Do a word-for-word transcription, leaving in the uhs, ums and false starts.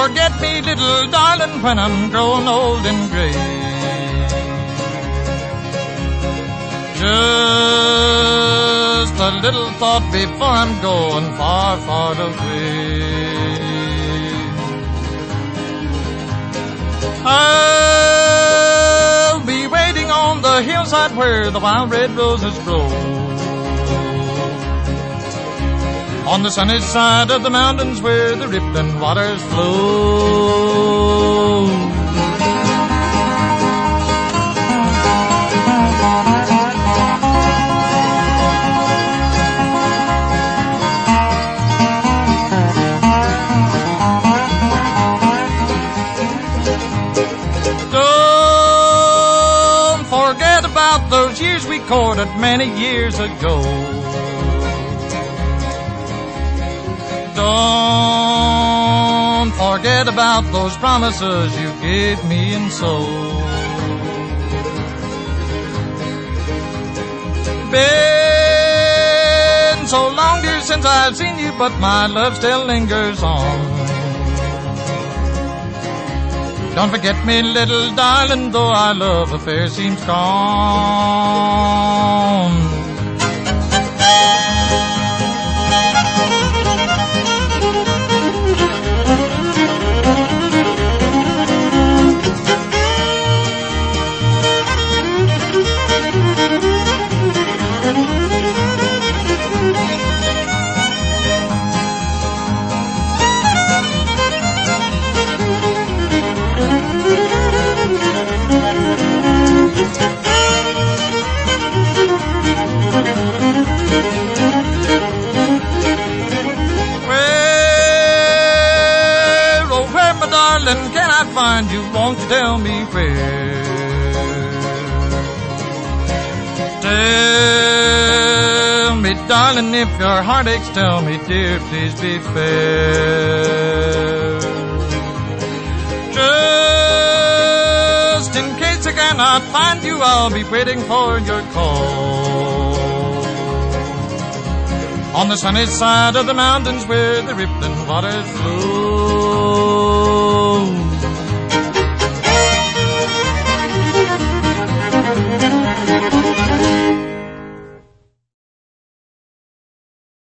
forget me, little darling, when I'm growing old and gray. Just a little thought before I'm going far, far away. I'll be waiting on the hillside where the wild red roses grow, on the sunny side of the mountains where the rippling waters flow. Don't forget about those years we courted many years ago. Don't forget about those promises you gave me and so. Been so long, dear, since I've seen you, but my love still lingers on. Don't forget me, little darling, though our love affair seems gone. Can I find you? Won't you tell me where? Tell me, darling, if your heart aches, tell me, dear, please be fair. Just in case I cannot find you, I'll be waiting for your call, on the sunny side of the mountains where the rippling waters flow.